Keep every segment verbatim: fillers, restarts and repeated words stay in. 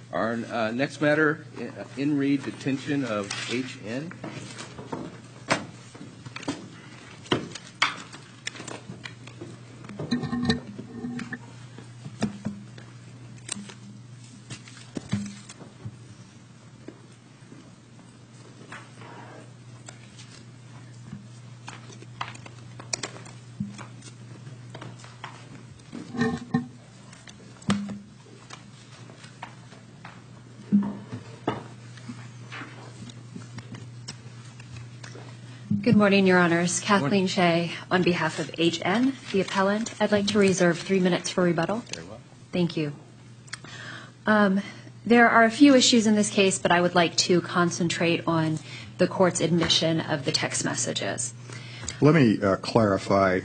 Our uh, next matter, in re detention of H N. Good morning, Your Honors. Kathleen Shea on behalf of H N, the appellant. I'd like to reserve three minutes for rebuttal. Very well. Thank you. Um, there are a few issues in this case, but I would like to concentrate on the court's admission of the text messages. Let me uh, clarify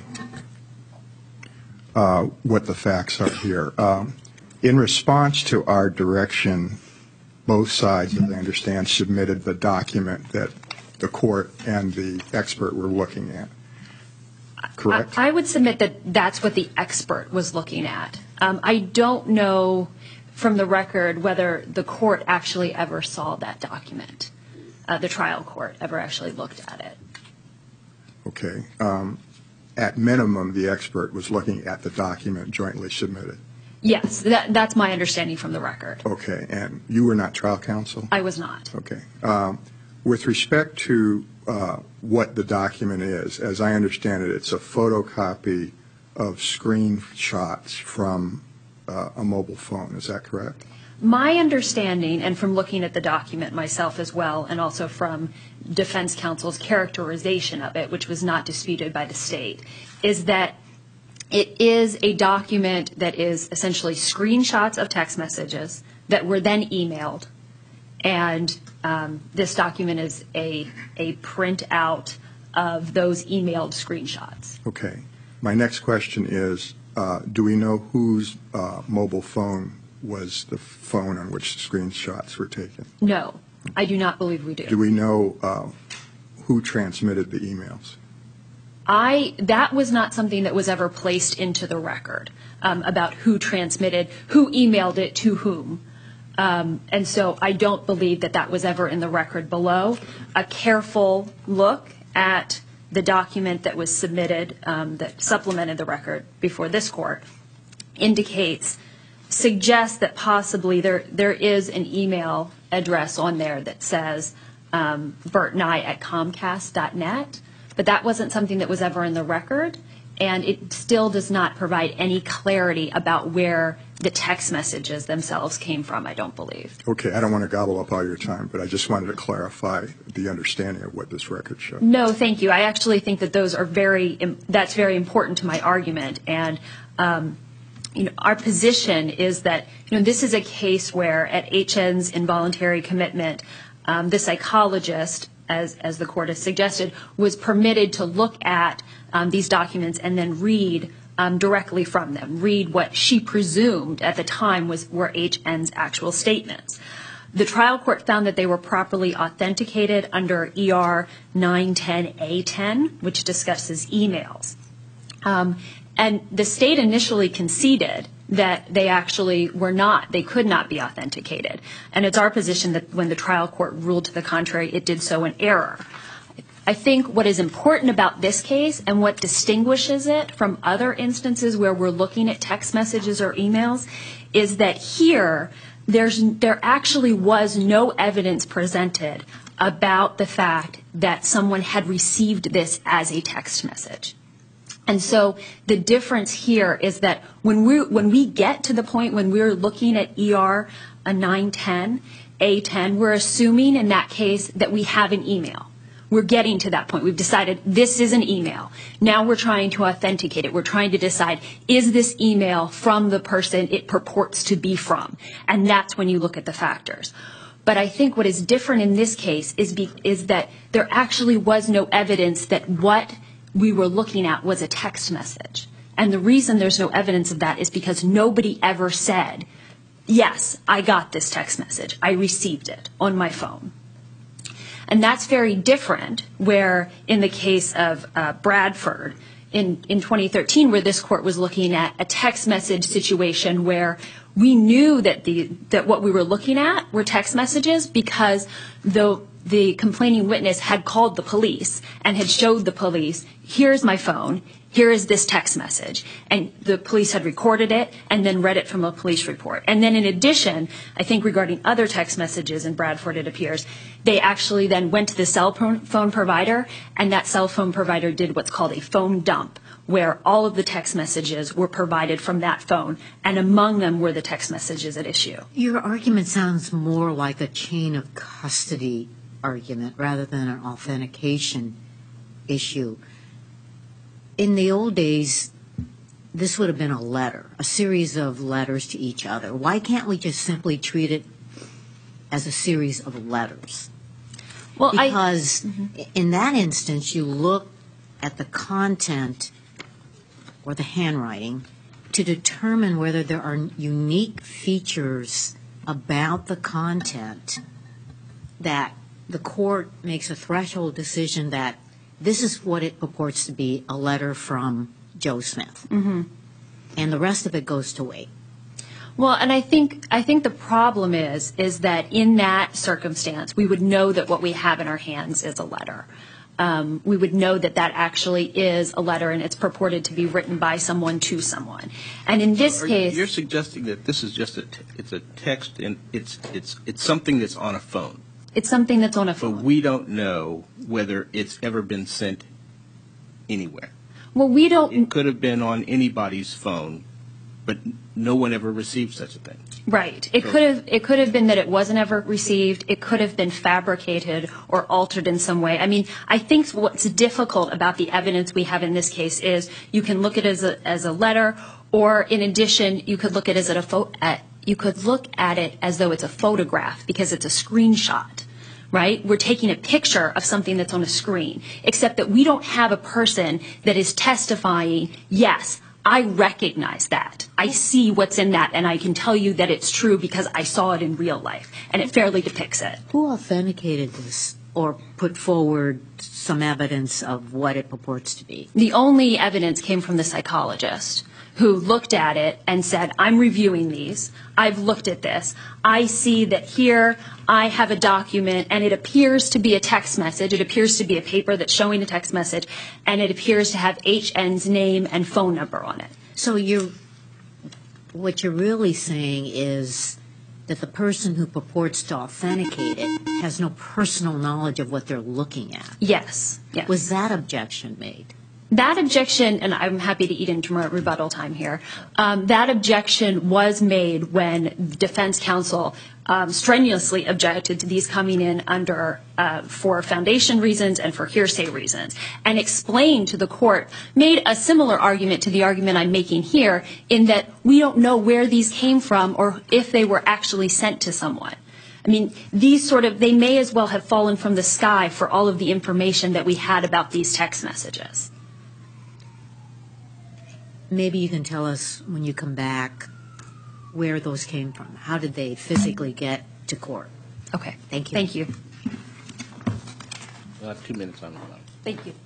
uh, what the facts are here. Um, in response to our direction, both sides, as I understand, submitted the document that the court and the expert were looking at. Correct? I, I would submit that that's what the expert was looking at. Um, I don't know from the record whether the court actually ever saw that document. Uh, the trial court ever actually looked at it. Okay. Um, at minimum, the expert was looking at the document jointly submitted. Yes, that, that's my understanding from the record. Okay. And you were not trial counsel? I was not. Okay. Um, With respect to uh, what the document is, as I understand it, it's a photocopy of screenshots from uh, a mobile phone. Is that correct? My understanding, and from looking at the document myself as well, and also from defense counsel's characterization of it, which was not disputed by the state, is that it is a document that is essentially screenshots of text messages that were then emailed. And um, this document is a, a printout of those emailed screenshots. Okay. My next question is, uh, do we know whose uh, mobile phone was the phone on which the screenshots were taken? No, I do not believe we do. Do we know uh, who transmitted the emails? I that was not something that was ever placed into the record um, about who transmitted, who emailed it to whom. Um, and so I don't believe that that was ever in the record below. A careful look at the document that was submitted um, that supplemented the record before this court indicates, suggests that possibly there there is an email address on there that says um, Bert Nye at Comcast dot net, but that wasn't something that was ever in the record, and it still does not provide any clarity about where the text messages themselves came from, I don't believe. Okay, I don't want to gobble up all your time, but I just wanted to clarify the understanding of what this record shows. No, thank you. I actually think that those are very, that's very important to my argument. And, um, you know, our position is that, you know, this is a case where at H N's involuntary commitment, um, the psychologist, as, as the court has suggested, was permitted to look at um, these documents and then read Um, directly from them, read what she presumed at the time was were H N's actual statements. The trial court found that they were properly authenticated under E R nine ten A ten, which discusses emails. Um, and the state initially conceded that they actually were not, they could not be authenticated. And it's our position that when the trial court ruled to the contrary, it did so in error. I think what is important about this case and what distinguishes it from other instances where we're looking at text messages or emails is that here there's there actually was no evidence presented about the fact that someone had received this as a text message. And so the difference here is that when we when we get to the point when we're looking at E R nine ten A ten, we're assuming in that case that we have an email. We're getting to that point. We've decided this is an email. Now we're trying to authenticate it. We're trying to decide, is this email from the person it purports to be from? And that's when you look at the factors. But I think what is different in this case is, be, is that there actually was no evidence that what we were looking at was a text message. And the reason there's no evidence of that is because nobody ever said, yes, I got this text message. I received it on my phone. And that's very different where in the case of uh, Bradford, in, in twenty thirteen where this court was looking at a text message situation where we knew that the that what we were looking at were text messages because the the complaining witness had called the police and had showed the police, here's my phone, here is this text message. And the police had recorded it and then read it from a police report. And then in addition, I think regarding other text messages in Bradford, it appears, they actually then went to the cell phone provider, and that cell phone provider did what's called a phone dump, where all of the text messages were provided from that phone, and among them were the text messages at issue. Your argument sounds more like a chain of custody argument rather than an authentication issue. In the old days, this would have been a letter, a series of letters to each other. Why can't we just simply treat it as a series of letters? Well, because I, mm-hmm. in that instance, you look at the content or the handwriting to determine whether there are unique features about the content that the court makes a threshold decision that this is what it purports to be, a letter from Joe Smith. Mm-hmm. And the rest of it goes to wait. Well, and I think I think the problem is is that in that circumstance, we would know that what we have in our hands is a letter. Um, we would know that that actually is a letter and it's purported to be written by someone to someone. And in this Are case, you're suggesting that this is just a t- it's a text and it's it's it's something that's on a phone. it's something that's on a But phone. we don't know whether it's ever been sent anywhere. Well, we don't. It could have been on anybody's phone, but no one ever received such a thing. Right. It So- could have it could have been that it wasn't ever received. It could have been fabricated or altered in some way. I mean, I think what's difficult about the evidence we have in this case is you can look at it as a as a letter, or in addition, you could look at it as a pho- at you could look at it as though it's a photograph because it's a screenshot. Right? We're taking a picture of something that's on a screen, except that we don't have a person that is testifying, yes, I recognize that. I see what's in that, and I can tell you that it's true because I saw it in real life, and it fairly depicts it. Who authenticated this or put forward some evidence of what it purports to be? The only evidence came from the psychologist who looked at it and said, I'm reviewing these. I've looked at this. I see that here I have a document, and it appears to be a text message. It appears to be a paper that's showing a text message, and it appears to have H N's name and phone number on it. So you're, what you're really saying is that the person who purports to authenticate it has no personal knowledge of what they're looking at. Yes. Yes. Was that objection made? That objection, and I'm happy to eat into my rebuttal time here, um, that objection was made when defense counsel um, strenuously objected to these coming in under uh, for foundation reasons and for hearsay reasons, and explained to the court, made a similar argument to the argument I'm making here, in that we don't know where these came from or if they were actually sent to someone. I mean, these sort of, they may as well have fallen from the sky for all of the information that we had about these text messages. Maybe you can tell us when you come back where those came from. How did they physically get to court? Okay. Thank you. Thank you. We'll have two minutes on the clock. Thank you.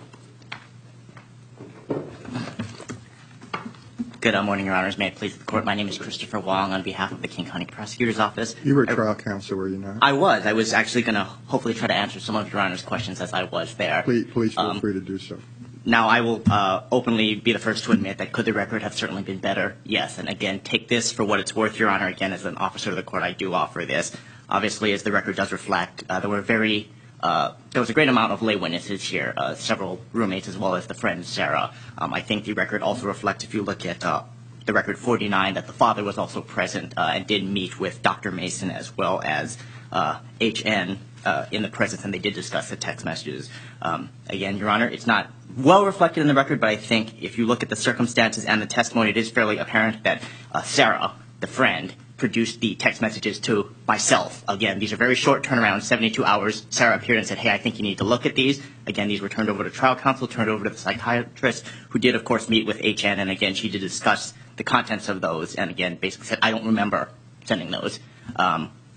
Good morning, Your Honors. May it please the Court. My name is Christopher Wong on behalf of the King County Prosecutor's Office. You were I- trial counsel, were you not? I was. I was actually going to hopefully try to answer some of Your Honor's questions as I was there. Please, please feel Um, free to do so. Now, I will uh, openly be the first to admit that could the record have certainly been better? Yes. And again, take this for what it's worth, Your Honor. Again, as an officer of the court, I do offer this. Obviously, as the record does reflect, uh, there were very uh, there was a great amount of lay witnesses here, uh, several roommates as well as the friend Sarah. Um, I think the record also reflects, if you look at uh, the record forty-nine, that the father was also present uh, and did meet with Doctor Mason as well as uh, H N uh, in the presence, and they did discuss the text messages. Um, again, Your Honor, it's not well reflected in the record, but I think if you look at the circumstances and the testimony, it is fairly apparent that uh, Sarah, the friend, produced the text messages to myself. Again, these are very short turnaround, seventy-two hours. Sarah appeared and said, hey, I think you need to look at these. Again, these were turned over to trial counsel, turned over to the psychiatrist, who did, of course, meet with H N, and again, she did discuss the contents of those, and again, basically said, I don't remember sending those. Um,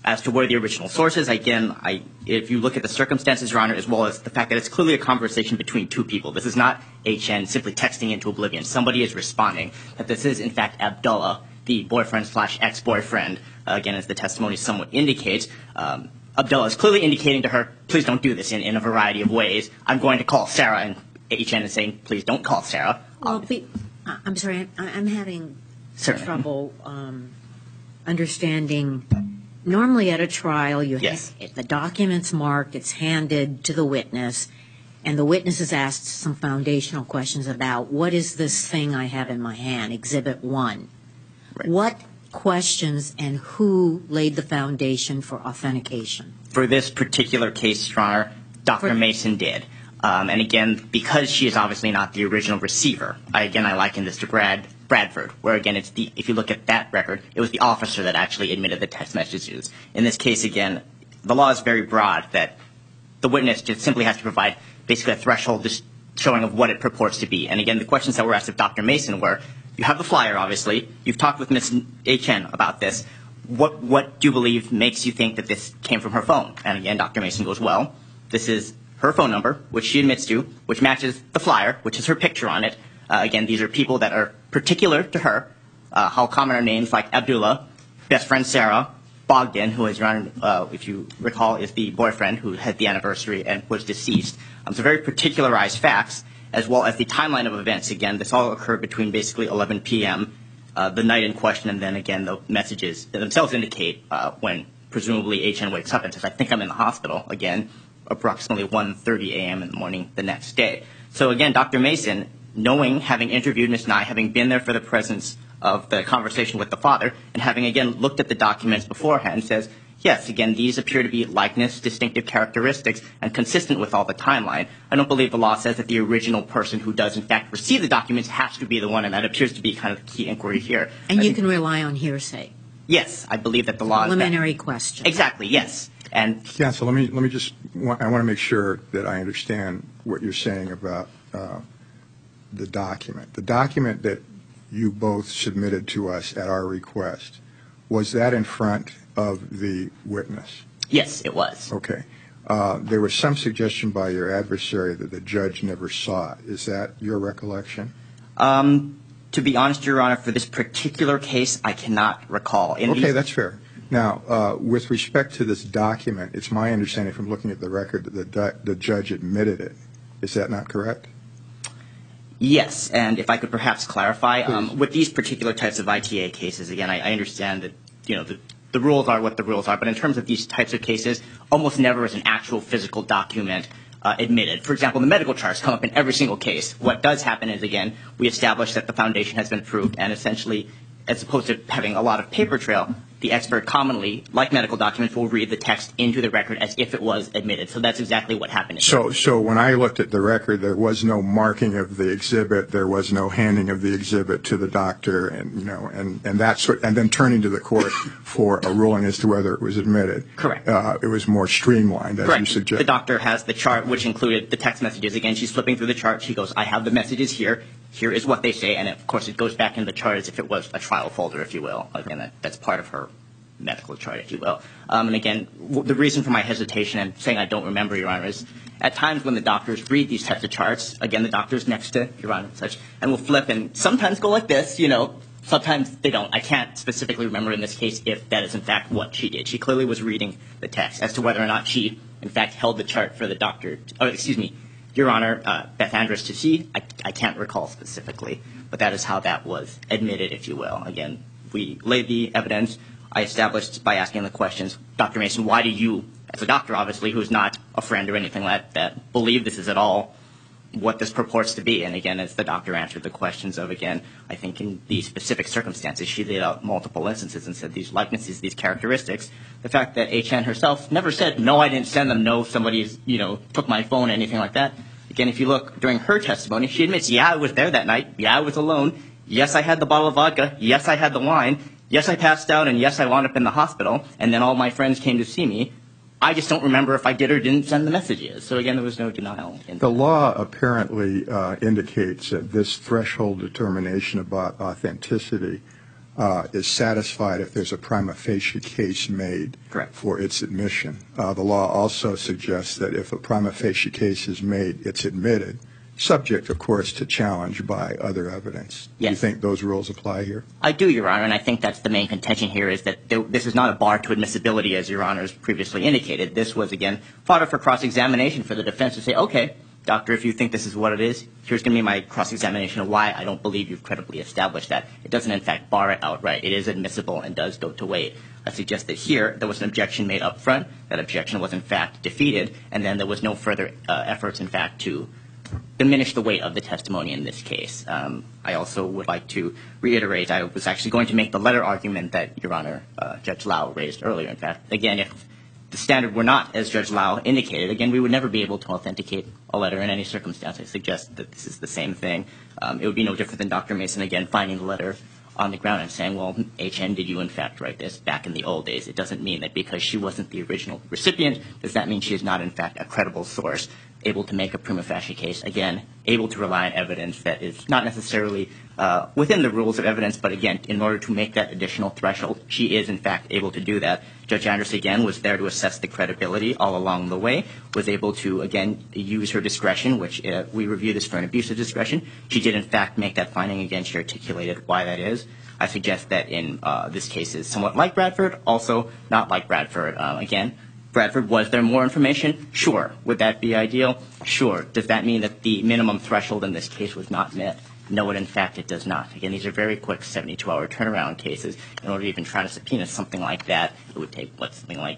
As to where the original source is, again, I, if you look at the circumstances, Your Honor, as well as the fact that it's clearly a conversation between two people. This is not H N simply texting into oblivion. Somebody is responding. That this is, in fact, Abdullah, the boyfriend slash ex-boyfriend. Uh, again, as the testimony somewhat indicates, um, Abdullah is clearly indicating to her, please don't do this in, in a variety of ways. I'm going to call Sarah, and H N is saying, please don't call Sarah. Well, be, I- I'm sorry, I- I'm having Certainly. trouble um, understanding. Normally at a trial, you Yes. have, the document's marked, it's handed to the witness, and the witness is asked some foundational questions about what is this thing I have in my hand, Exhibit one. Right. What questions and who laid the foundation for authentication? For this particular case, Your Honor, Doctor For- Mason did. Um, and again, because she is obviously not the original receiver, I, again, I liken this to Brad Bradford, where again, it's the if you look at that record, it was the officer that actually admitted the text messages. In this case, again, the law is very broad that the witness just simply has to provide basically a threshold just showing of what it purports to be. And again, the questions that were asked of Doctor Mason were, you have the flyer, obviously. You've talked with Miz H N about this. What what do you believe makes you think that this came from her phone? And again, Doctor Mason goes, well, this is her phone number, which she admits to, which matches the flyer, which is her picture on it. Uh, again, these are people that are particular to her. Uh, how common are names like Abdullah, best friend Sarah, Bogdan, who is, Your Honor, uh, if you recall, is the boyfriend who had the anniversary and was deceased. Um, so very particularized facts, as well as the timeline of events. Again, this all occurred between basically eleven p.m., uh, the night in question, and then again the messages themselves indicate uh, when presumably H N wakes up and says, I think I'm in the hospital, again, approximately one thirty a.m. in the morning the next day. So again, Doctor Mason, knowing, having interviewed Miz Nye, having been there for the presence of the conversation with the father, and having again looked at the documents beforehand, says, yes, again, these appear to be likeness, distinctive characteristics, and consistent with all the timeline. I don't believe the law says that the original person who does, in fact, receive the documents has to be the one, and that appears to be kind of the key inquiry here. And I you think- can rely on hearsay. Yes, I believe that the law is that. Preliminary question. Exactly, yes. And Counsel, let me, let me just, wa- I want to make sure that I understand what you're saying about uh, the document. The document that you both submitted to us at our request, was that in front of the witness? yes, it was. Okay. Uh, There was some suggestion by your adversary that the judge never saw it. Is that your recollection? Um, to be honest, Your Honor, for this particular case, I cannot recall. In Okay, these- that's fair. Now, uh, with respect to this document, it's my understanding from looking at the record that the du- the judge admitted it. Is that not correct? Yes, and if I could perhaps clarify, Please. um, with these particular types of I T A cases, again, I, I understand that, you know, the, the rules are what the rules are, but in terms of these types of cases, almost never is an actual physical document uh, admitted. For example, the medical charts come up in every single case. What does happen is, again, we establish that the foundation has been approved, and essentially, as opposed to having a lot of paper trail, the expert commonly, like medical documents, will read the text into the record as if it was admitted. So that's exactly what happened. So, so when I looked at the record, there was no marking of the exhibit, there was no handing of the exhibit to the doctor, and you know, and and that's what, and then turning to the court for a ruling as to whether it was admitted. Correct. Uh, it was more streamlined, as you Correct. suggest. The doctor has the chart, which included the text messages. Again, she's flipping through the chart. She goes, I have the messages here. Here is what they say. And, of course, it goes back into the chart as if it was a trial folder, if you will. Again, that, that's part of her medical chart, if you will. Um, and, again, w- the reason for my hesitation and saying I don't remember, Your Honor, is at times when the doctors read these types of charts, again, the doctor's next to Your Honor and such, and will flip and sometimes go like this, you know. Sometimes they don't. I can't specifically remember in this case if that is, in fact, what she did. She clearly was reading the text. As to whether or not she, in fact, held the chart for the doctor, oh, excuse me, Your Honor, uh, Beth Andrus to see, I, I can't recall specifically, but that is how that was admitted, if you will. Again, we laid the evidence. I established by asking the questions, Doctor Mason, why do you, as a doctor, obviously, who's not a friend or anything like that, believe this is at all what this purports to be? And again, as the doctor answered the questions of, again, I think in these specific circumstances, she laid out multiple instances and said these likenesses, these characteristics. The fact that H N herself never said, no, I didn't send them, no, somebody's, you know, took my phone, anything like that. Again, if you look during her testimony, she admits, yeah, I was there that night. Yeah, I was alone. Yes, I had the bottle of vodka. Yes, I had the wine. Yes, I passed out, and yes, I wound up in the hospital. And then all my friends came to see me. I just don't remember if I did or didn't send the messages. So again, there was no denial. In The that. law apparently uh, indicates that this threshold determination about authenticity uh, is satisfied if there's a prima facie case made Correct. for its admission. Uh, the law also suggests that if a prima facie case is made, it's admitted, subject, of course, to challenge by other evidence. Do you Yes. think those rules apply here? I do, Your Honor, and I think that's the main contention here is that there, this is not a bar to admissibility, as Your Honor has previously indicated. This was, again, fodder for cross-examination for the defense to say, okay, doctor, if you think this is what it is, here's going to be my cross-examination of why I don't believe you've credibly established that. It doesn't, in fact, bar it outright. It is admissible and does go to weight. I suggest that here there was an objection made up front. That objection was, in fact, defeated, and then there was no further uh, efforts, in fact, to diminish the weight of the testimony in this case. Um, I also would like to reiterate, I was actually going to make the letter argument that Your Honor, uh, Judge Lau raised earlier. In fact, again, if the standard were not, as Judge Lau indicated, again, we would never be able to authenticate a letter in any circumstance. I suggest that this is the same thing. Um, it would be no different than Doctor Mason, again, finding the letter on the ground and saying, well, H N, did you in fact write this back in the old days? It doesn't mean that because she wasn't the original recipient, does that mean she is not in fact a credible source, able to make a prima facie case, again, able to rely on evidence that is not necessarily uh, within the rules of evidence, but again, in order to make that additional threshold, she is in fact able to do that. Judge Anderson, again, was there to assess the credibility all along the way, was able to, again, use her discretion, which uh, we review this for an abuse of discretion. She did in fact make that finding. Again, she articulated why that is. I suggest that in uh, this case is somewhat like Bradford, also not like Bradford. Uh, again, Bradford, was there more information? Sure. Would that be ideal? Sure. Does that mean that the minimum threshold in this case was not met? No, and in fact it does not. Again, these are very quick seventy-two hour turnaround cases. In order to even try to subpoena something like that, it would take, what, something like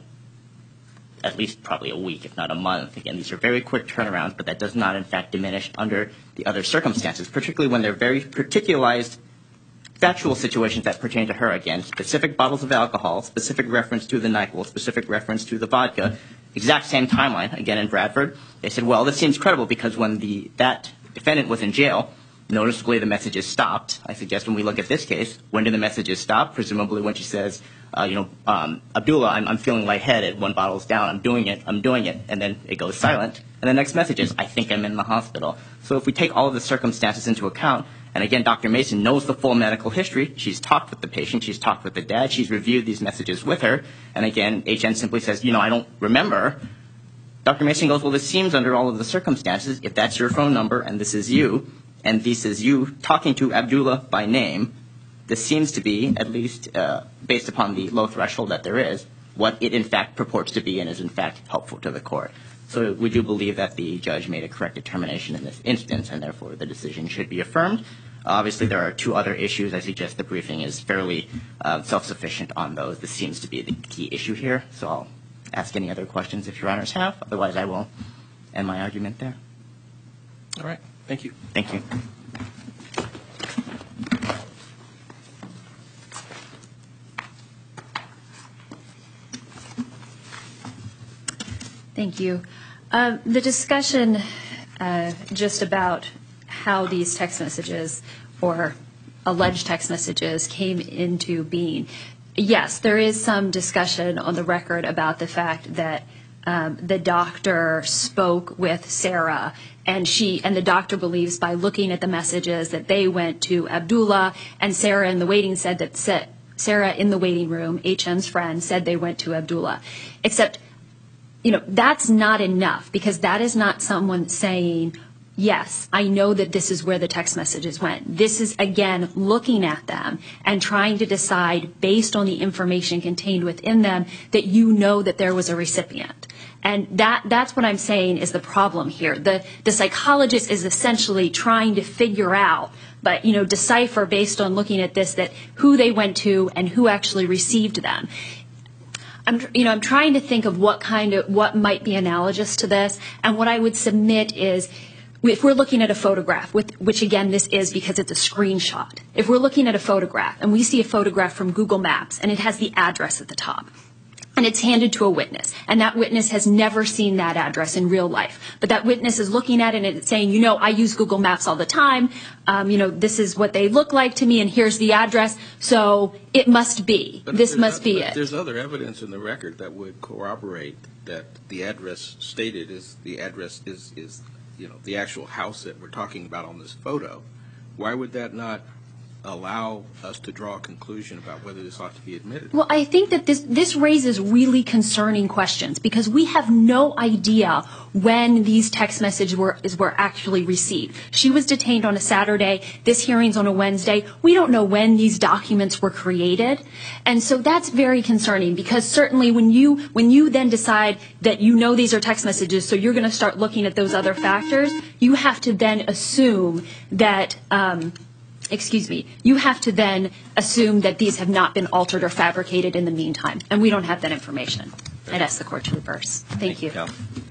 at least probably a week, if not a month. Again, these are very quick turnarounds, but that does not in fact diminish under the other circumstances, particularly when they're very particularized factual situations that pertain to her. Again, specific bottles of alcohol, specific reference to the NyQuil, specific reference to the vodka, exact same timeline. Again, in Bradford, they said, well, this seems credible because when the that defendant was in jail, noticeably the messages stopped. I suggest when we look at this case, when do the messages stop? Presumably when she says, uh, you know, um, Abdullah, I'm, I'm feeling lightheaded, one bottle's down, I'm doing it, I'm doing it, and then it goes silent. And the next message is, I think I'm in the hospital. So if we take all of the circumstances into account, and again, Doctor Mason knows the full medical history. She's talked with the patient. She's talked with the dad. She's reviewed these messages with her. And again, H N simply says, you know, I don't remember. Doctor Mason goes, well, this seems under all of the circumstances, if that's your phone number and this is you, and this is you talking to Abdullah by name, this seems to be, at least uh, based upon the low threshold that there is, what it in fact purports to be and is in fact helpful to the court. So we do believe that the judge made a correct determination in this instance, and therefore the decision should be affirmed. Obviously, there are two other issues. I suggest the briefing is fairly uh, self-sufficient on those. This seems to be the key issue here. So I'll ask any other questions if Your Honors have. Otherwise, I will end my argument there. All right. Thank you. Thank you. Thank you. Um, the discussion uh, just about how these text messages or alleged text messages came into being. Yes, there is some discussion on the record about the fact that um, the doctor spoke with Sarah, and she and the doctor believes by looking at the messages that they went to Abdullah, and Sarah in the waiting said that sa- Sarah in the waiting room, H N's friend, said they went to Abdullah. Except, you know, that's not enough, because that is not someone saying, yes, I know that this is where the text messages went. This is, again, looking at them and trying to decide, based on the information contained within them, that you know that there was a recipient. And that that's what I'm saying is the problem here. The the psychologist is essentially trying to figure out, but, you know, decipher based on looking at this, that who they went to and who actually received them. I'm, you know, I'm trying to think of what kind of, what might be analogous to this. And what I would submit is, if we're looking at a photograph, with, which again this is because it's a screenshot. If we're looking at a photograph and we see a photograph from Google Maps and it has the address at the top, and it's handed to a witness, and that witness has never seen that address in real life, but that witness is looking at it and it's saying, you know, I use Google Maps all the time, um, you know, this is what they look like to me, and here's the address, so it must be. But this must other, be but it. There's other evidence in the record that would corroborate that the address stated is the address is, is you know, the actual house that we're talking about on this photo. Why would that not allow us to draw a conclusion about whether this ought to be admitted. Well, I think that this, this raises really concerning questions because we have no idea when these text messages were, is, were actually received. She was detained on a Saturday. This hearing's on a Wednesday. We don't know when these documents were created. And so that's very concerning because certainly when you, when you then decide that you know these are text messages, so you're going to start looking at those other factors, you have to then assume that um, excuse me, you have to then assume that these have not been altered or fabricated in the meantime, and we don't have that information. I'd ask the court to reverse. Thank, Thank you, you. Cal.